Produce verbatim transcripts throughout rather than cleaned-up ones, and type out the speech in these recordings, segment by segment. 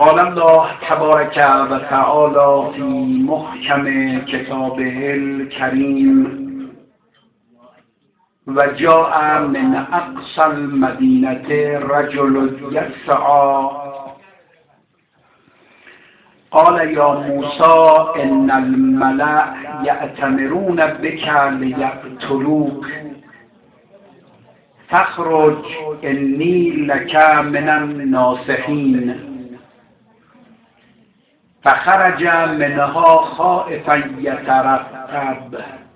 قال الله تبارك و تعالی فی محکم کتابه الکریم و جاء من اقصى المدینه رجل یسعی قال یا موسی ان الملأ یأتمرون بک لیقتلوک فاخرج انی لک من الناصحین فخرج منها خائفا یترقب.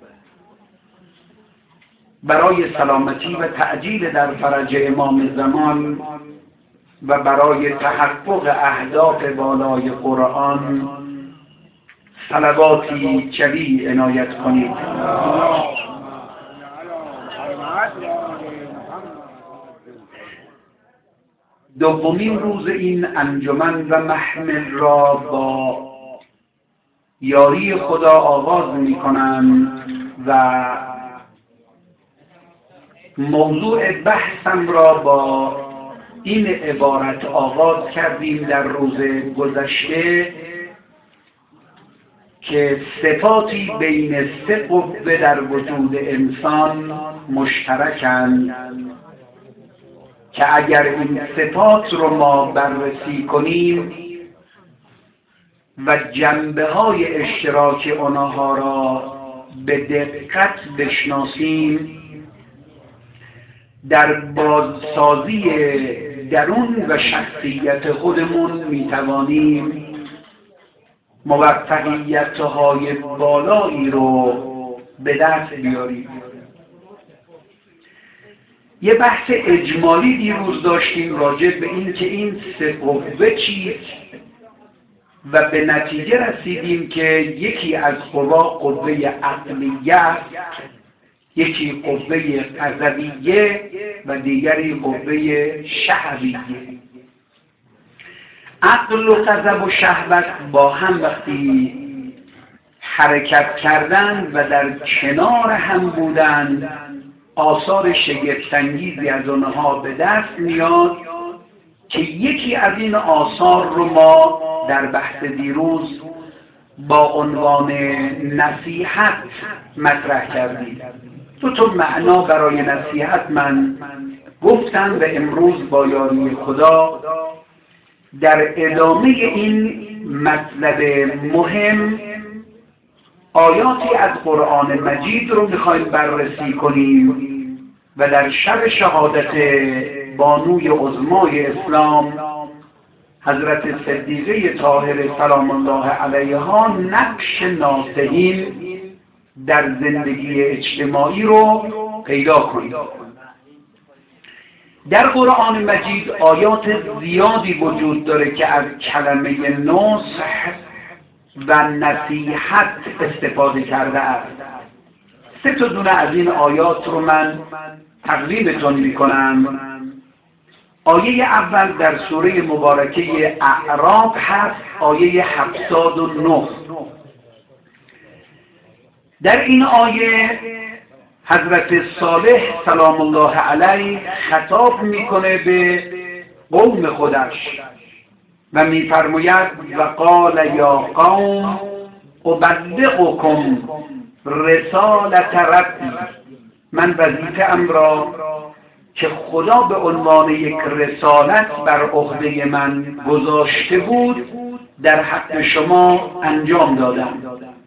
برای سلامتی و تعجیل در فرج امام زمان و برای تحقق اهداف بالای قرآن صلواتی جلی عنایت کنید. دومین روز این انجمن و محمل را با یاری خدا آغاز می کنم و موضوع بحثم را با این عبارت آغاز کردیم در روز گذشته که صفاتی بین سه قوه در وجود انسان مشترکند که اگر این صفات رو ما بررسی کنیم و جنبه های اشتراک آنها را به دقت بشناسیم در بازسازی درون و شخصیت خودمون میتوانیم موفقیت های بالایی رو به دست بیاریم. یه بحث اجمالی دیروز داشتیم راجع به این که این سه قوه چیست و به نتیجه رسیدیم که یکی از قوا قوه عقلیه است، یکی قوه غضبیه و دیگری قوه شهویه. عقل و غضب و شهوت با هم وقتی حرکت کردند و در کنار هم بودند آثار شگفت‌انگیزی از آنها به دست میاد که یکی از این آثار رو ما در بحث دیروز با عنوان نصیحت مطرح کردیم. دو تا معنا برای نصیحت من گفتم و امروز با یاری خدا در ادامه این مطلب مهم آیاتی از قرآن مجید رو میخوایم بررسی کنیم و در شب شهادت بانوی عظمای اسلام حضرت صدیقه طاهره سلام الله علیها نقش ناصحین در زندگی اجتماعی رو پیدا کنیم. در قرآن مجید آیات زیادی وجود داره که از کلمه نصح و نصیحت استفاده کرده است. سه تا دونه از این آیات رو من تقدیمتون میکنم. آیه اول در سوره مبارکه اعراف هست، آیه هفتاد و نه. در این آیه حضرت صالح سلام الله علیه خطاب میکنه به قوم خودش و میفرماید و قال یا قوم ابلغکم رسالت ربی، من وظیفه ام را که خدا به عنوان یک رسالت بر عهده من گذاشته بود در حق شما انجام دادم.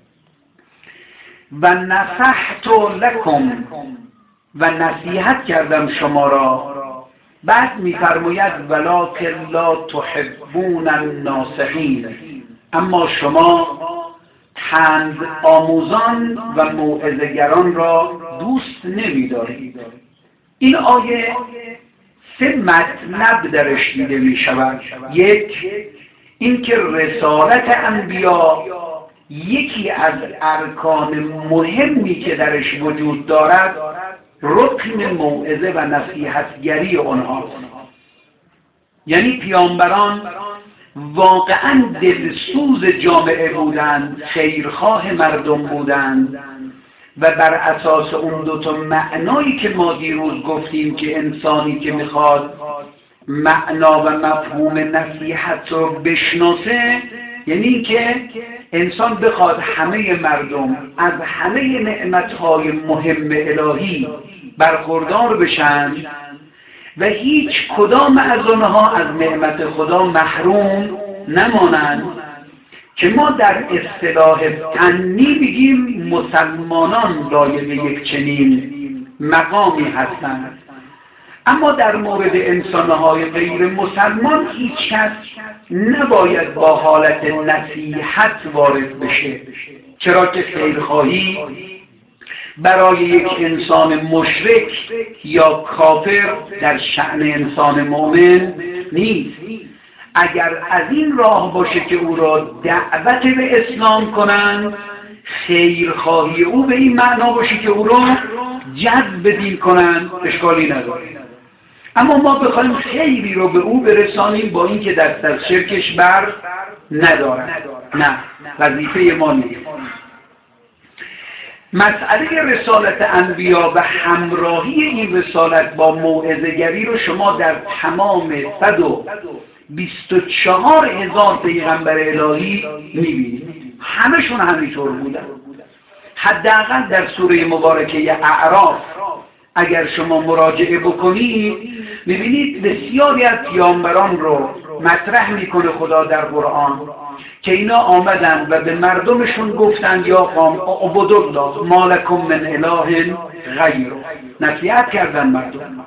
و نصحت لکم، و نصیحت کردم شما را. بعد می‌فرماید ولکن لا تحبون الناصحین، اما شما پند آموزان و موعظه‌گران را دوست نمی‌دارید. این آیه سه مطلب درش دیده می‌شود. یک، اینکه رسالت انبیا یکی از ارکان مهمی که درش وجود دارد رکن موعظه و نصیحتگری آنهاست. یعنی پیامبران واقعا دلسوز جامعه بودند، خیرخواه مردم بودند و بر اساس اون دو تا معنایی که ما دیروز گفتیم که انسانی که میخواد معنا و مفهوم نصیحت رو بشناسه، یعنی اینکه انسان بخواد همه مردم از همه نعمتهای مهم الهی برخوردار بشن و هیچ کدام از اونها از نعمت خدا محروم نمانند، که ما در اصطلاح فنی بگیم مسلمانان لایق یک چنین مقامی هستند. اما در مورد انسانهای غیر مسلمان هیچ کس نباید با حالت نصیحت وارد بشه، چرا که خیرخواهی برای یک انسان مشرک یا کافر در شأن انسان مؤمن نیست. اگر از این راه باشه که او را دعوت به اسلام کنند، خیرخواهی او به این معنا باشه که او را جذب دین کنند، اشکالی نداره. اما ما بخوایم خیری رو به او برسانیم با اینکه دست از شرکش بر ندارن، نه، وظیفه ما نیست. مسئله رسالت انبیا و همراهی این رسالت با موعظه‌گری رو شما در تمام صد و بیست و چهار هزار پیغمبر الهی میبینید، همشون همینطور بودن. حداقل در سوره مبارکه اعراف اگر شما مراجعه بکنید میبینید بسیاری از پیامبران رو مطرح میکنه خدا در قرآن که اینا آمدن و به مردمشون گفتند یا قوم اعبدوا الله ما لکم من اله غیره، نصیحت کردن مردم.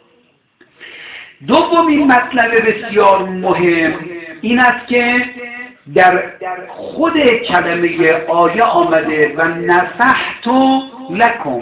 دومین مطلب بسیار مهم این است که در خود کلمه آیه آمده و نصحت لکم.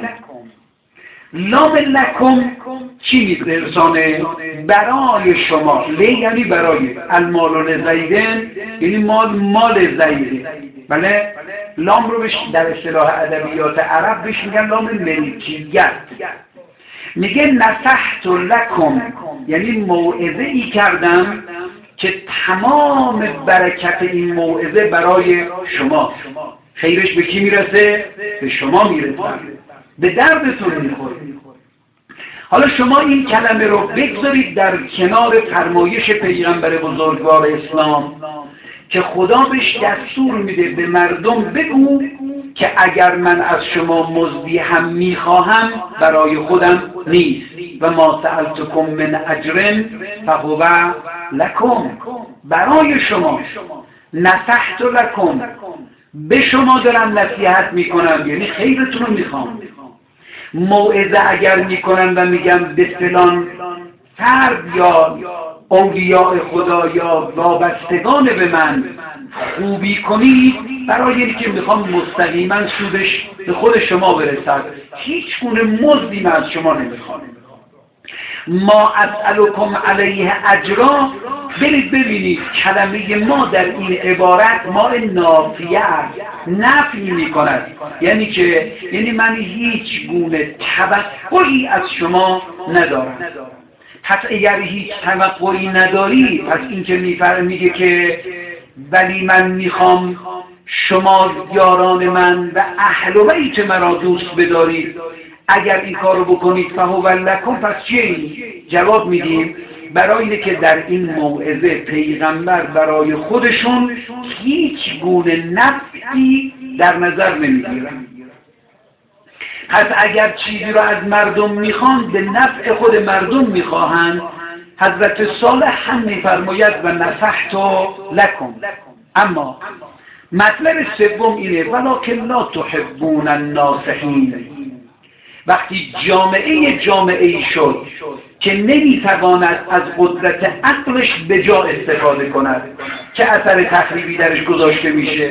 لام لکم چی میرسانه؟ برای شما. لی یعنی برای، المال لزیدن یعنی مال مال زیده. بله، لام رو بش در اصطلاح ادبیات عرب بهش میگن لام ملکیت. میگه نصحت لکم یعنی موعظه ای کردم که تمام برکت این موعظه برای شما. خیرش به کی میرسه؟ به شما میرسه، به دردتون میخوره. حالا شما این کلمه رو بگذارید در کنار فرمایش پیغمبر بزرگوار اسلام که خدا بهش دستور میده به مردم بگو که اگر من از شما مزدی هم میخواهم برای خودم نیست و ما سألتکم من اجر فهو لکم، برای شما. نصحت لکم، به شما دارم نصیحت میکنم، یعنی خیرتون رو میخوام. موعظه اگر میکنم و میگم به فلان فرد یا اولیاء خدا یا وابستگان به من خوبی کنید، برای اینکه که میخوام مستقیما سودش به خود شما برسد، هیچ گونه مزدی من از شما نمیخوام. ما اسألکم علیه اجرا، برید ببینید کلمه ما در این عبارت ما نافیه است، نفی می کند، یعنی که یعنی من هیچ گونه توقعی از شما ندارم. پس اگر هیچ توقعی نداری، پس این که میگه که ولی من میخوام شما یاران من و اهل و بیت مرا دوست بدارید، اگر این کارو بکنید فهو لکم، پس چیه؟ جواب میدیم برای اینه که در این موعظه پیغمبر برای خودشون هیچ گونه نفعی در نظر نمیگیرن. پس اگر چیزی رو از مردم میخوان به نفع خود مردم میخواهند، حضرت صالح هم میفرماید و نصحت لکم. اما مطلب سوم اینه ولکن لا تحبون الناصحین. وقتی جامعه جامعه شد که نمیتواند از قدرت عقلش به جا استفاده کند که اثر تخریبی درش گذاشته میشه،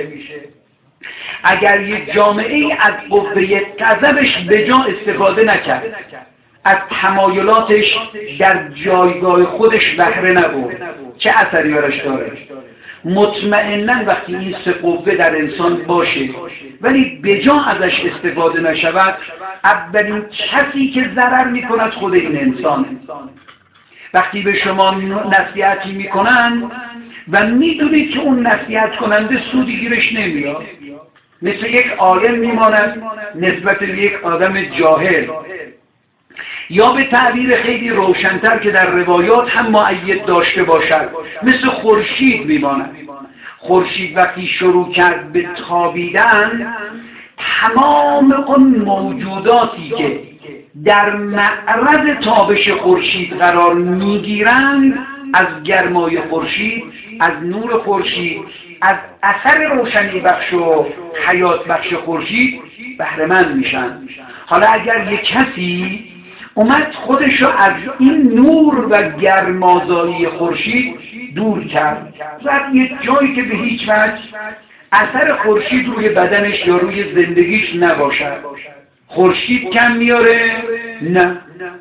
اگر یک جامعه از قوه غضبش به جا استفاده نکرد، از تمایلاتش در جایگاه خودش بهره نبرد، چه اثری برش داره؟ مطمئناً وقتی این سه قوه در انسان باشه ولی به جا ازش استفاده نشود، اولین کسی که ضرر میکند خود این انسان. وقتی به شما نصیحتی میکنن و میدونید که اون نصیحت کننده سودی گیرش نمیاد، مثل یک عالم میماند نسبت به یک آدم جاهل. یا به تعبیر خیلی روشن‌تر که در روایات هم مؤید داشته باشد، مثل خورشید میماند. خورشید وقتی شروع کرد به تابیدن، تمام اون موجوداتی که در معرض تابش خورشید قرار میگیرند، از گرمای خورشید، از نور خورشید، از اثر روشنی بخش و حیات بخش خورشید بهره مند میشن. حالا اگر یک کسی اومد خودشو از این نور و گرمازایی خورشید دور کرد، رفت یه جایی که به هیچ وجه اثر خورشید روی بدنش یا روی زندگیش نباشد، خورشید کم میاره؟ نه.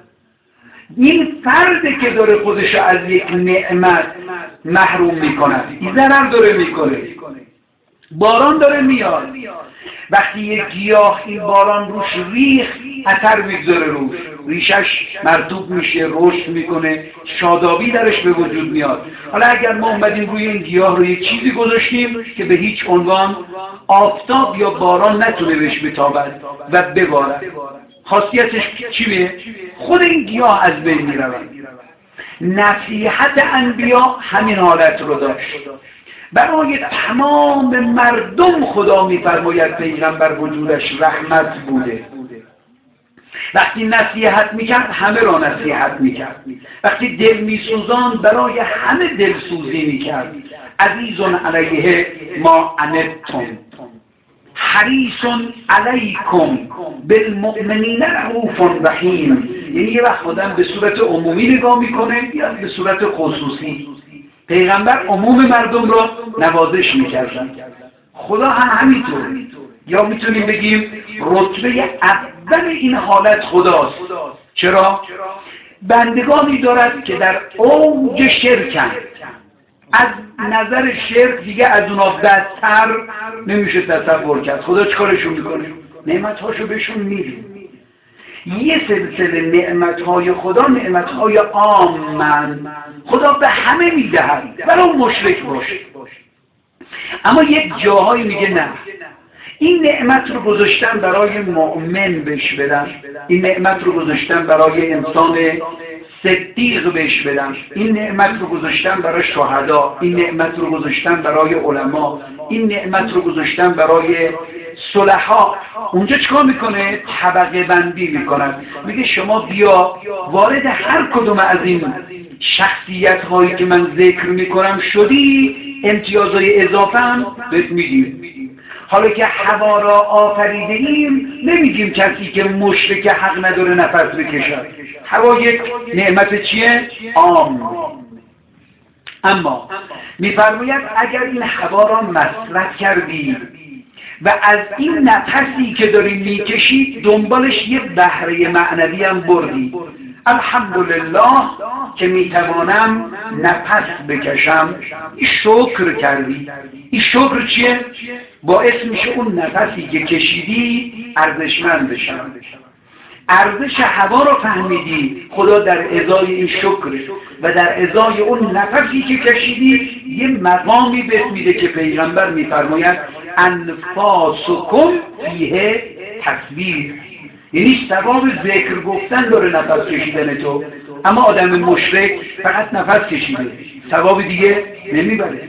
این فرده که داره خودشو از یک نعمت محروم میکنه، این ضرر داره میکنه. باران داره میاد، وقتی یک گیاه این باران روش ریخ، اثر میگذاره روش، ریشش مرطوب میشه، رشد میکنه، شادابی درش به وجود میاد. حالا اگر ما اومدیم روی این گیاه رو یک چیزی گذاشتیم که به هیچ عنوان آفتاب یا باران نتونه بهش بتابد و ببارد، خاصیتش چیه؟ خود این گیاه از بین میرود. نصیحت انبیا همین حالت رو داشت. برای تمام مردم خدا میفرماید پیغمبر وجودش رحمت بوده. وقتی نصیحت میکرد همه را نصیحت میکرد، وقتی دل میسوزان برای همه دلسوزی میکرد. عزیزون علیه ما عنتم حریص علیکم بالمؤمنین رؤوف رحیم. یعنی یه وقت آدم به صورت عمومی نگاه میکنه یا به صورت خصوصی. پیغمبر عموم مردم را نوازش میکردن، خدا هم همینطور. یا میتونیم بگیم رتبه اول این حالت خداست. چرا؟ بندگانی دارد که در اوج شرکن، از نظر شرک دیگه از اونا بدتر نمیشه تصور کرد. خدا چیکارشون میکنه؟ نعمتهاشو بهشون میده. یه سلسله نعمتهای خدا نعمتهای عامن، خدا به همه میدهد ولو مشرک باشه. اما یک جاهایی میگه نه، این نعمت رو گذاشتن برای مؤمن بهش بدن، این نعمت رو گذاشتن برای انسان صدیق بهش بدن، این نعمت رو گذاشتن برای شهدا، این نعمت رو گذاشتن برای علما، این نعمت رو گذاشتن برای صلحا. اونجا چیکار میکنه؟ طبقه بندی میکنن. میگه شما بیا وارد هر کدوم از این شخصیت هایی که من ذکر میکنم شدی، امتیازهای اضافه هم بهت میدیم. حالا که هوا را آفریده ایم، نمیگیم کسی که مشرک حق نداره نفس بکشد. هوا یک نعمت چیه؟ عام. اما میفرماید اگر این هوا را مصرف کردی و از این نفسی که داری میکشی دنبالش یه بهره معنوی هم بردی، الحمدلله که میتوانم نفس بکشم، این شکر کردی. این شکر چیه؟ باعث میشه اون نفسی که کشیدی ارزشمند بشه. ارزش هوا رو فهمیدی، خدا در ازای این شکر و در ازای اون نفسی که کشیدی یه مقامی بهت میده که پیغمبر میفرماید انفاسکم فیه تصویر، یعنی ثواب ذکر گفتن داره نفس کشیدن تو. اما آدم مشرک فقط نفس کشیده، ثواب دیگه نمیبره.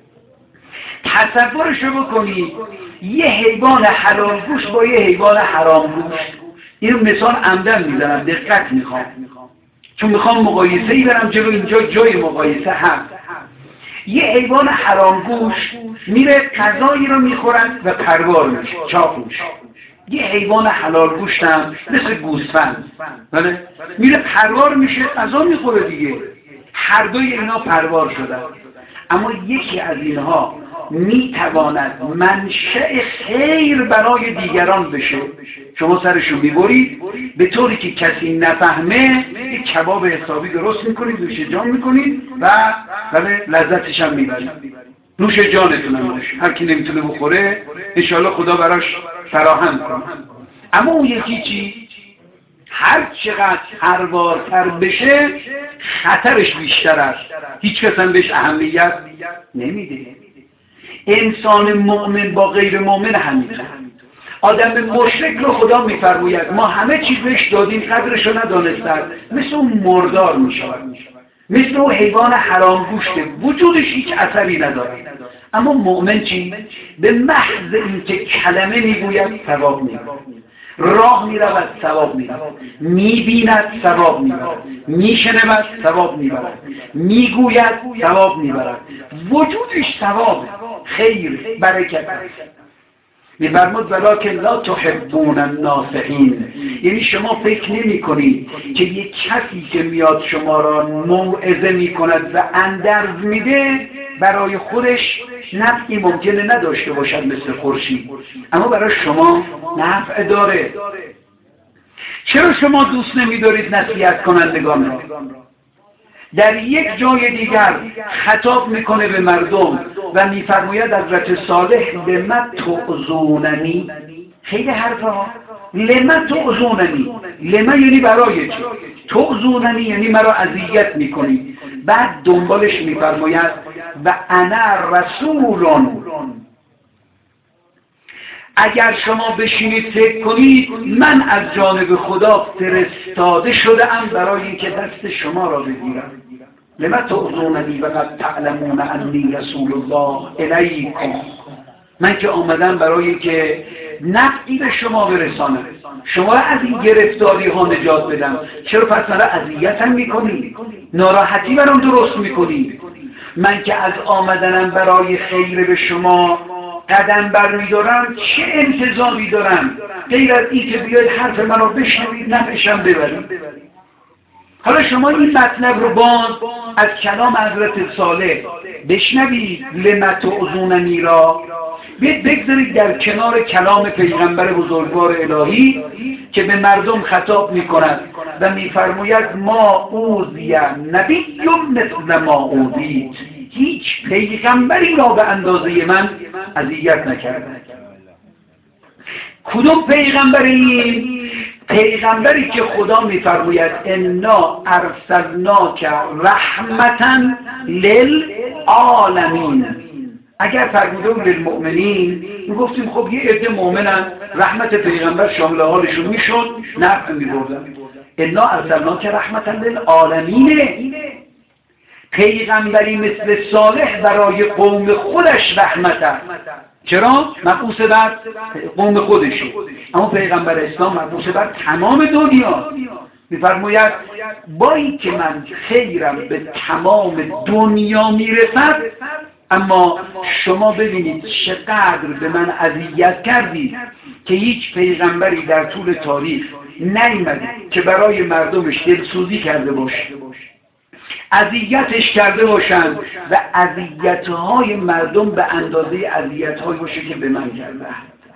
تصورشو بکنی یه حیوان حلال گوشت با یه حیوان حرام گوشت. اینو مثال عمدن میزنم، دقت میخوام، چون میخوام مقایسه‌ای برم جلو. اینجا جای مقایسه هست. یه حیوان حرام گوشت میره غذایی رو میخورد و پروار میشه، چاقوش. یه حیوان حلال گوشت هم مثل گوسفند بله میره پروار میشه، غذا میخوره دیگه. هر دوی اینا پروار شدن. اما یکی از اینها میتواند منشأ خیر برای دیگران بشه. شما سرشو میبرید به طوری که کسی نفهمه، یک کباب حسابی درست میکنید، نوش جان میکنید و بله لذتش هم میبرید. نوش جانتون هم باشه. هر کی نمیتونه بخوره انشاءالله خدا براش فراهم کنه. اما اون یکی چی؟ هر چقدر هروارتر بشه خطرش بیشتر است. هیچ کس هم بهش اهمیت نمیده. انسان مؤمن با غیر مؤمن همینطور. آدم مشرک رو خدا میفرماید ما همه چیز بهش دادیم قدرش رو ندانستن، مثل اون مردار میشود، مثل اون حیوان حرام گوشته، وجودش هیچ اثری نداره. اما مؤمن چی؟ به محض اینکه کلمه میگوید ثواب میبرد، راه میرود ثواب میبرد، میبیند ثواب میبرد، میشنود ثواب میبرد، میگوید ثواب میبرد، وجودش ثواب، خیر، برکت است. می‌فرمود ولکن لا تحبون الناصحین، یعنی شما فکر نمی کنید که یک کسی که میاد شما را موعظه می کند و اندرز میده برای خودش نفعی ممکنه نداشته باشد مثل خورشید، اما برای شما نفع داره. چرا شما دوست نمی دارید نصیحت کنندگان را؟ در یک جای دیگر خطاب میکنه به مردم و میفرماید حضرت صالح لم تعظوننی، خیلی حرفا، لم تعظوننی، لم یعنی برای چی، تعظوننی یعنی مرا اذیت میکنی. بعد دنبالش میفرماید و انا رسولون، اگر شما بشینید فکر کنید من از جانب خدا فرستاده شده ام برای اینکه دست شما را بگیرم. لما تعظوننی و قد تعلمون انی رسول الله الیکم، من که آمدم برای اینکه نفعی به شما برسانم، شما از این گرفتاری ها نجات بدم. چرا پس مرا اذیتم میکنید، ناراحتی برام درست میکنید؟ من که از آمدنم برای خیر به شما قدم برمیدارم، چه انتظاری دارم غیر از این که بیاید حرف من رو بشنوید نفعشم ببرید؟ حالا شما این مطلب رو باز از کلام حضرت صالح بشنوید، لم تعظوننی را بیاید بگذارید در کنار کلام پیغمبر بزرگوار الهی که به مردم خطاب می کند و می فرماید ما اوذی نبی مثل ما اوذیت، هیچ پیغمبری را به اندازه من اذیت نکرده. کدوم پیغمبری؟ پیغمبری که خدا میفرماید انا ارسلناک رحمتا للعالمین. اگر فرموده بود للمؤمنین میگفتیم خب یه عده مؤمنن، رحمت پیغمبر شامل حالشون میشد، نفع میبردن. انا ارسلناک رحمتا للعالمین، پیغمبری مثل صالح برای قوم خودش رحمت است. چرا؟ مبعوث بر قوم خودشه، اما پیغمبر اسلام مبعوث بر تمام دنیا. میفرماید با این که من خیرم به تمام دنیا میرسد، اما شما ببینید چقدر به من اذیت کردید که هیچ پیغمبری در طول تاریخ نیامده که برای مردمش دلسوزی کرده باشه، اذیتش کرده باشند و اذیت‌های مردم به اندازه اذیت‌هایی باشه که به من کرده.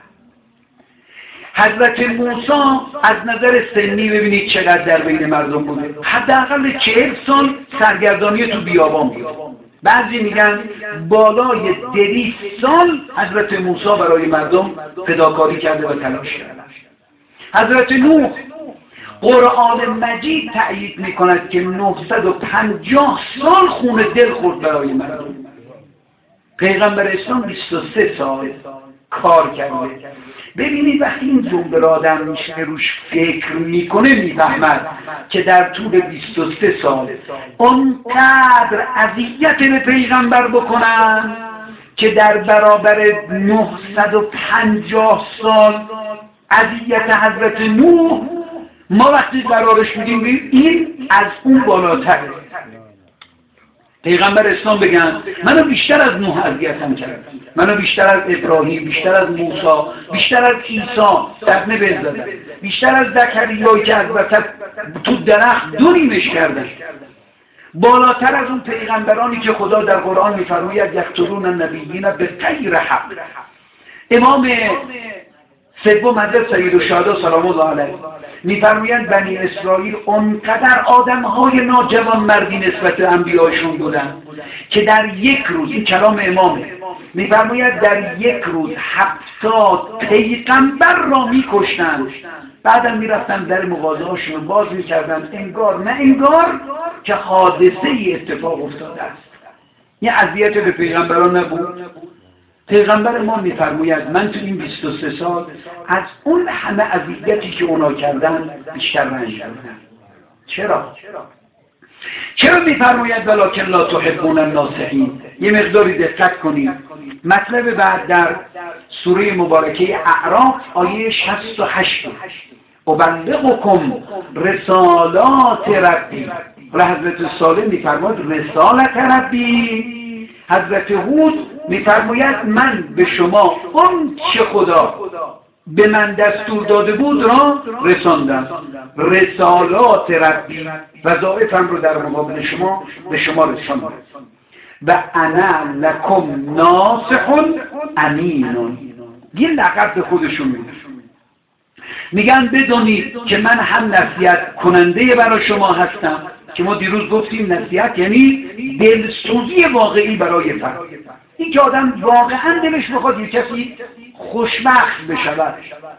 حضرت موسی از نظر سنی ببینید چقدر در بین مردم بوده، حداقل چهل سال سرگردانی تو بیابان بود. بعضی میگن بالای دویست سال حضرت موسی برای مردم فداکاری کرده و تلاش کرده. حضرت نوح قرآن مجید تأیید میکند که نهصد و پنجاه سال خون دل خورد برای مردم. پیغمبر اسلام بیست و سه سال کار کرده. ببینید وقتی این جمله را آدم میشه روش فکر میکنه میفهمد که در طول بیست و سه سال اونقدر اذیت به پیغمبر بکنن که در برابر نهصد و پنجاه سال اذیت حضرت نوح ما وقتی قرارش میدیم این از اون بالاتره. پیغمبر اسلام بگن منو بیشتر از نوح اذیتم کرد، منو بیشتر از ابراهیم، بیشتر از موسی، بیشتر از عیسی دفنه بل زدن، بیشتر از زکریایی که از وسط تو درخت دو نیمش کردن، بالاتر از اون پیغمبرانی که خدا در قرآن میفرماید یقتلون النبیین بغیر حق. امام سوم حضرت سیدالشهدا سلام الله علیه میفرمایند بنی اسرائیل اونقدر آدم‌های ناجوان مردی نسبت به انبیایشون بودن که در یک روز، این کلام امامه، میفرماید در یک روز هفتاد پیغمبر را میکشتند، بعدم میرفتن در مغازه‌هاشون رو باز میکردن، انگار نه انگار که حادثه ای اتفاق افتاده است. یه اذیت به پیغمبران نبود. پیغمبر ما میفرماید من تو این بیست و سه سال از اون همه اذیتی که اونا کردن بیشتر رنج بردم. چرا؟ چرا میفرماید ولکن لا تحبون الناصحین؟ یه مقداری دقت کنید. مطلب بعد در سوره مبارکه اعراف آیه شصت و هشت ابلغکم رسالات ربی. و حضرت صالح میفرماید رسالت ربی. حضرت هود میفرماید من به شما اون چه خدا به من دستور داده بود را رساندم. رسالات ربی وظایفم رو در مقابل شما به شما رساندم. و انا لکم ناصح امین. یه لقب به خودشون میدن، میگن بدونید که من هم نصیحت کننده برای شما هستم، که ما دیروز گفتیم نصیحت یعنی دلسوزی واقعی برای فرد. این که آدم واقعا دلش بخواد یه کسی خوشبخت بشود.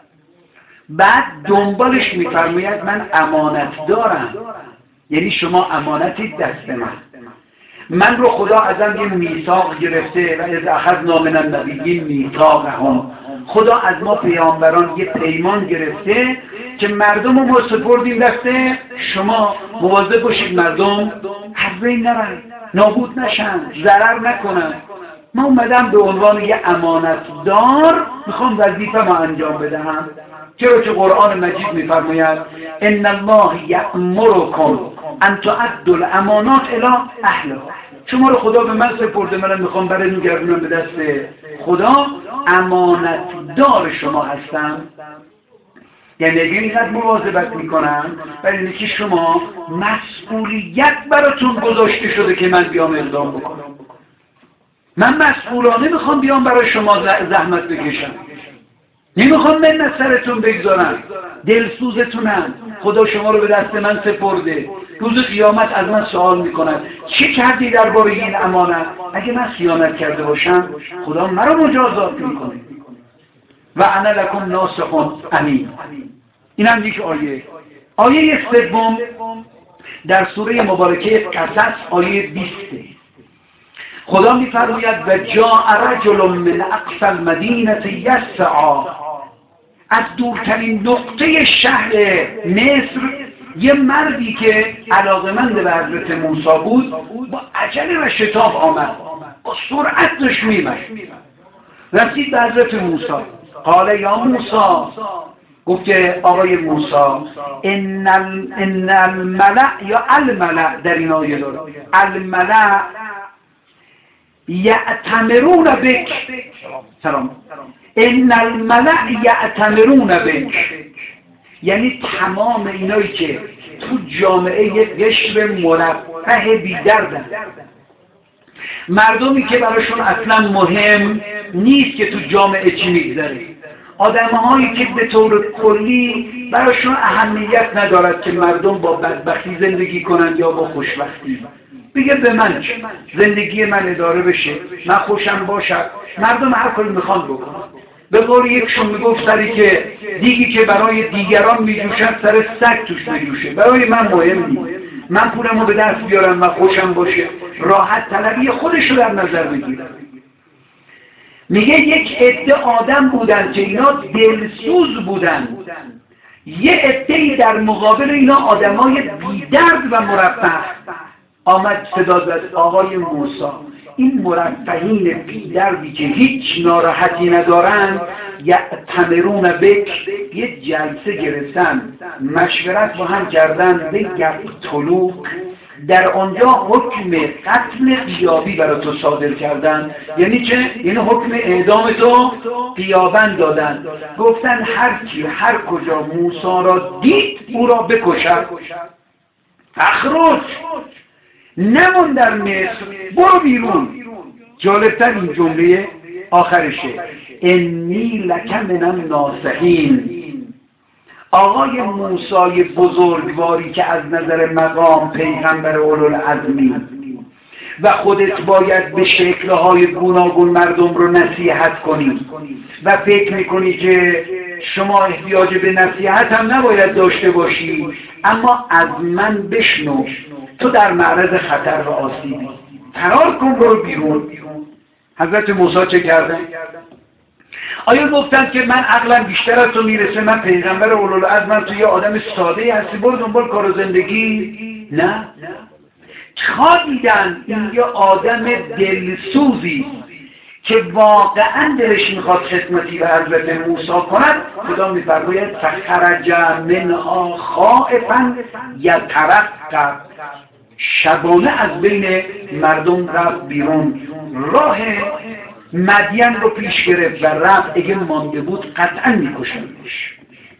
بعد دنبالش میفرماید من امانت دارم، یعنی شما امانتی دست من. من رو خدا ازم یه میثاق گرفته و از اخذنا من النبیین میثاقهم. خدا از ما پیامبران یه پیمان گرفته که مردم رو ما سپردیم دسته شما، مواظب باشید مردم از بین نرن، نابود نشن، ضرر نکنن. من اومدم به عنوان یه امانتدار میخوام وظیفه ما انجام بدهم. چرا که قرآن مجید میفرماید ان الله یأمرکم ان تؤدوا الامانات الی اهلها. شما رو خدا به من سپرده، منم میخوام برای میگردونم به دست خدا. امانتدار شما هستم، یعنی اینقدر مواظبت میکنم برای اینکه شما مسئولیت براتون گذاشته شده که من بیام اقدام بکنم. من مسئولانه میخوام بیام برای شما زحمت بکشم، نمیخوام من از سرتون بگذارم. دلسوزتونم، خدا شما رو به دست من سپرده. روز قیامت از من سوال میکنن چه کردی درباره این امانت؟ اگه من خیانت کرده باشم خدا مرا مجازات میکنه. و انا لکم ناصح امین. این هم یک آیه. آیه سوم در سوره مبارکه قصص آیه بیست. خدا میفرماید و جاء رجل من اقصی المدینه یسعی. از دورترین نقطه شهر مصر یه مردی که علاقمند به حضرت موسی بود با عجله و شتاب آمد، با سرعت داشت می‌آمد. رسید به حضرت موسی. قال یا موسی، گفت که آقای موسی ان ان الملأ یا الملأ در این آیه داره، الملأ یأتمرون بک. سلام. ان الملأ یأتمرون بک، یعنی تمام اینایی که تو جامعه یک قشر مرفه بی‌دردن، مردمی که براشون اصلا مهم نیست که تو جامعه چی میگذره، آدم‌هایی که به طور کلی براشون اهمیت ندارد که مردم با بدبختی زندگی کنند یا با خوشبختی. بگه به من چه؟ زندگی من اداره بشه، من خوشم باشد، مردم هر کاری میخوان بکنن. به قول یکشون میگفت سری که دیگی که برای دیگران میجوشد سر سگ توش میجوشه، برای من مهم نیست. من پولمو به دست بیارم و خوشم باشه، راحت طلبی خودش رو در نظر بگیرم. میگه یک عده آدم بودن که اینا دلسوز بودن، یه عده‌ای در مقابل اینا آدمای بی‌درد و مرفه. آمد صدا زد آقای موسی، این مرفهین بی‌دردی که هیچ ناراحتی ندارن یأتمرون بک، یه جلسه گرفتن، مشورت با هم کردن، به یقتلوک، در آنجا حکم قتل غیابی برای تو صادر کردن. یعنی چه؟ یعنی حکم اعدام تو غیاباً دادن. گفتن هر کی هر کجا موسی را دید او را بکشد. اخرج، نمون در مصر، برو بیرون. جالبتر این جمله آخرشه، انی لک من الناصحین. آقای موسی بزرگواری که از نظر مقام پیغمبر اولوالعزمی و خودت باید به شکل‌های گوناگون مردم رو نصیحت کنی و فکر میکنی که شما احتیاج به نصیحت هم نباید داشته باشی، اما از من بشنو، تو در معرض خطر و آسیبی، فرار کن، برو بیرون. حضرت موسی چه کردن؟ آیا گفتن که من عقلم بیشتر از تو میرسه، من پیغمبر اولوالعزمم، تو یه آدم ساده هستی برو دنبال کار و زندگی؟ نه، تا دیدن این یه آدم دلسوزی که واقعا دلش میخواد خدمتی به حضرت موسی کند، خدا میفرماید فخرج منها خائفا یترقب، شبانه از بین مردم رفت بیرون، راه مدین رو پیش گرفت و رفت، اگه مانده بود قطعا میکشندش.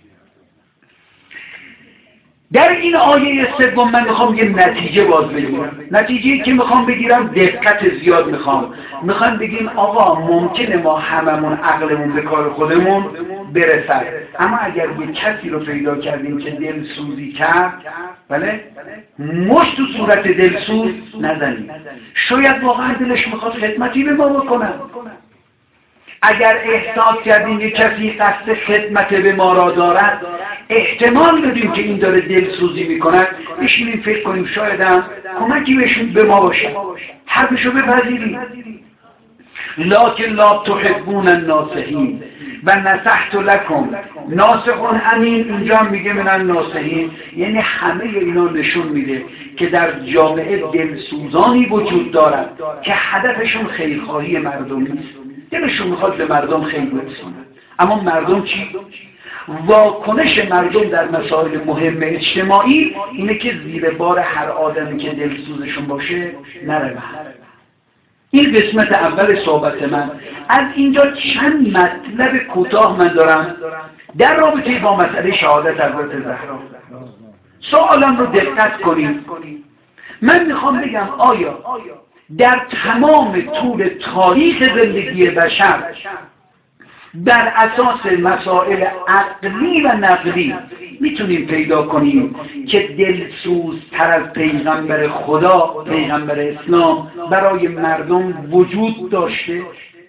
در این آیه سوم من میخوام یه نتیجه باز بگیرم. نتیجه‌ای که میخوام بگیرم دقت زیاد میخوام. میخوام بگیم آقا ممکنه ما هممون عقلمون به کار خودمون برسد، اما اگر یه کسی رو پیدا کردیم که دلسوزی کرد، بله، مشت تو صورت دلسوز نزنیم. شاید واقعا دلش میخواد خدمتی به ما بکنن. اگر احساس کردیم یک کسی قصد خدمت به ما را دارد، احتمال دادیم که این داره دلسوزی میکند، بشینیم فکر کنیم شاید هم کمکی بهشون به ما باشه، حرفشو بپذیریم. لکن لا تحبون الناصحین و نصحت لکم ناصحون امین. اینجا میگه من الناصحین، یعنی همه اینا نشون میده که در جامعه دلسوزانی وجود دارد که هدفشون خیرخواهی مردم نیست، دلشون میخواد به مردم خیر برسونن، اما مردم چی؟ واکنش مردم در مسائل مهم اجتماعی اینه که زیر بار هر آدمی که دلسوزشون باشه نروند. این قسمت اول صحبت من. از اینجا چند مطلب کوتاه من دارم در رابطه با مسئله شهادت حضرت زهرا. سوالم رو دقت کنید. من میخوام بگم آیا در تمام طول تاریخ زندگی بشر بر اساس مسائل عقلی و نقلی میتونیم پیدا کنیم که دلسوزتر از پیغمبر خدا، پیغمبر اسلام، برای مردم وجود داشته؟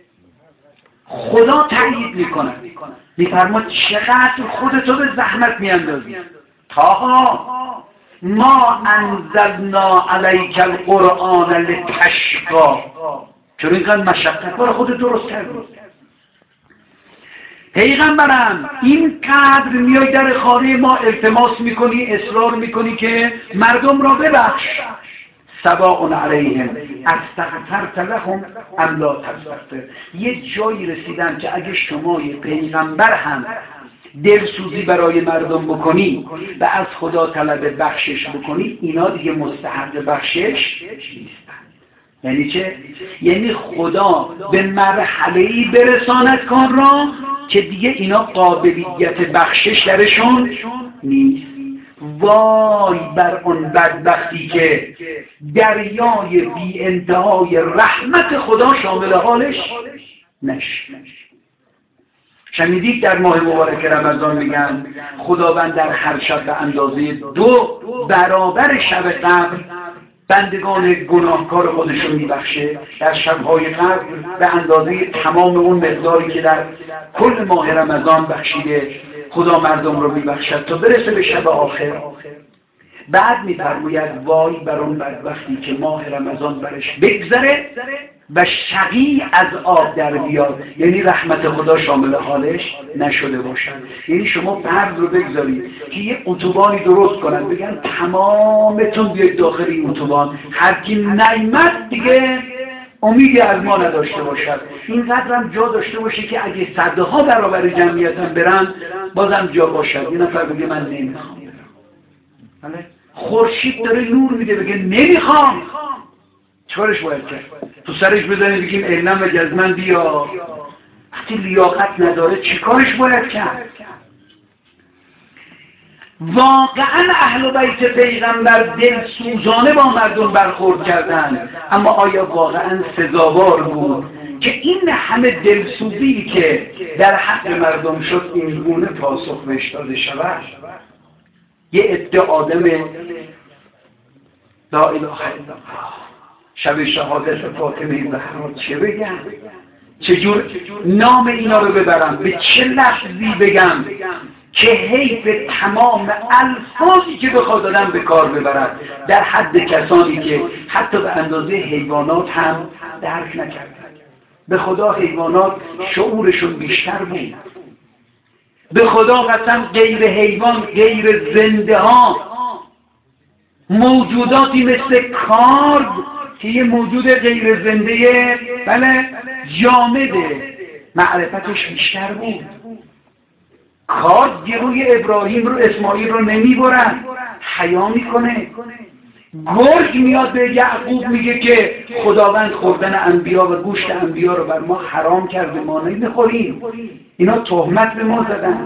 خدا تأیید میکنه، میفرماد چقدر خودتو به زحمت میاندازی. تاها ما انزلنا علیک القرآن لتشقی، چون اینقدر مشقت برای خودت درست کردی. پیغمبرم این قدر میای در خانه ما التماس میکنی، اصرار میکنی که مردم را ببخش. سواء علیهم استغفرت لهم ام لا تستغفر. یه جایی رسیدن که اگه شما یه پیغمبر هم دلسوزی برای مردم بکنی و از خدا طلب بخشش بکنی، اینا دیگه مستحق بخشش نیستن. یعنی چه؟ یعنی خدا به مرحله‌ای برساند کار را که دیگه اینا قابلیت بخشش درشون نیست. وای بر اون بدبختی که دریای بی انتهای رحمت خدا شامل حالش نشه. شنیدید در ماه مبارک رمضان میگن خداوند در هر شب به اندازه دو برابر شب قبل بندگان گناهکار خودشون میبخشه. در شبهای قبل به اندازه تمام اون مقداری که در کل ماه رمضان بخشیده خدا مردم رو میبخشد تا برسه به شب آخر. بعد میفرماید وای بر اون بدبختی که ماه رمضان برش بگذره و شقی از آب در بیاد، یعنی رحمت خدا شامل حالش نشده باشد. یعنی شما فرض رو بگذارید که یه اتوبانی درست کنن، بگن تمامتون بیاید داخل این اتوبان، هر کی نیامد دیگه امیدی از ما نداشته باشد. اینقدر هم جا داشته باشه که اگه صدها برابر جمعیت هم برن بازم جا باشد. یه نفر بگه من نمیخوام برم. خورشید داره نور میده بگه نمیخوام، چارش باید کرد؟ تو سرش بزنی بگیم علم و جزمن بیا. وقتی لیاقت نداره چیکارش باید کرد؟ واقعا اهل بیت پیغمبر دلسوزانه با مردم برخورد کردن، اما آیا واقعا سزاوار بود که این همه دلسوزی که در حق مردم شد این گونه پاسخ بهش داده شود؟ یه عده آدم لا اله الا الله شب شهادت فاطمه زهرا چه بگم؟ چجور نام اینا رو ببرم؟ به چه لفظی بگم که حیف تمام الفاظی که بخواد دادن به کار ببرد، در حد کسانی که حتی به اندازه حیوانات هم درک نکردن. به خدا حیوانات شعورشون بیشتر بود. به خدا قسم غیر حیوان، غیر زنده ها، موجوداتی مثل کارد که یه موجود غیر زنده بله جامده، معرفتش بیشتر بود. کارد گروی ابراهیم رو اسماعیل رو نمی برد، حیا میکنه. گرگ میاد به یعقوب میگه که خداوند خوردن انبیا و گوشت انبیا رو بر ما حرام کرده، ما نمیخوریم. اینا تهمت به ما زدن.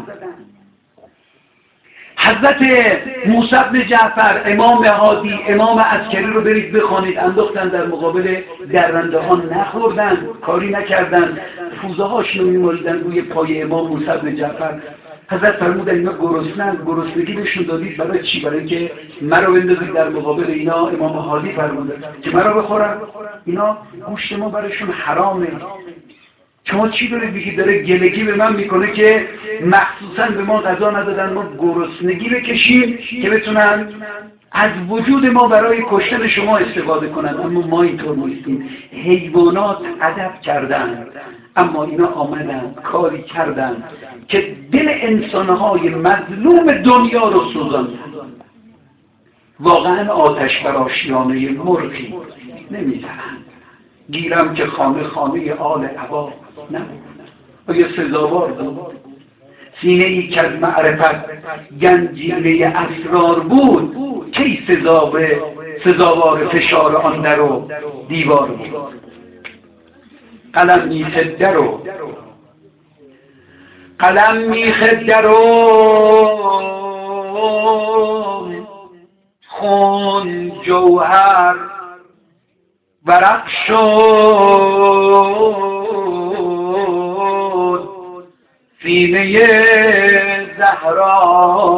حضرت موسی بن جعفر، امام هادی، امام عسکری رو برید بخوانید، انداختن در مقابل درنده ها، نخوردن، کاری نکردن، پوزه هاشون رو میمالیدن روی پای امام موسی بن جعفر. حضرت فرمودن اینا گرسنن، گرسنگی بهشون دادید برای چی؟ برای اینکه مرا بندازید در مقابل اینا. امام هادی فرمودن که مرا بخورن، اینا گوشت ما برایشون حرامه. شما چی دارید بگید؟ داره گلگی به من میکنه که مخصوصا به ما غذا ندادن، ما گرسنگی بکشیم که بتونن از وجود ما برای کشتن شما استفاده کنن. اما ما اینطور نیستیم. حیوانات ادب کردن، اما اینا آمدن کاری کردن که دل انسانهای مظلوم دنیا رو سوزاندن. واقعا آتش بر آشیانه مرغی نمیزنند. گیرم که خانه خانه آل عبا نبود، آیا سزاوار بود؟ سینه ای که از معرفت گنجینه اسرار بود، کی سزاوار سزاوار فشار آن در و دیوار بود. قلم میخ درو قلم میخ درو خون جوهر ورق شد سینه زهرا،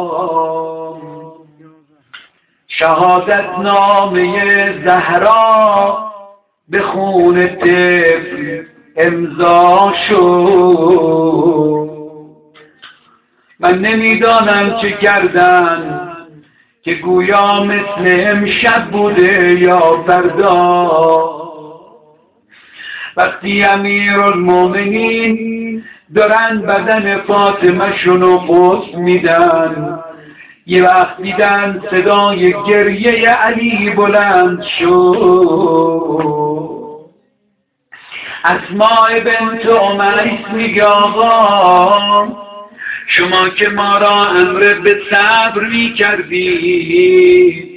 شهادت نامه زهرا به خون طفل امضا شد. من نمیدانم چه کردن که گویا مثل امشب بوده یا فردا. وقتی امیرالمومنین دارن بدن فاطمه شونو قسط میدن، یه وقت دیدن صدای گریه علی بلند شد. اسماء بنت امیس میگه آقا شما که ما را امر به صبر می کردی،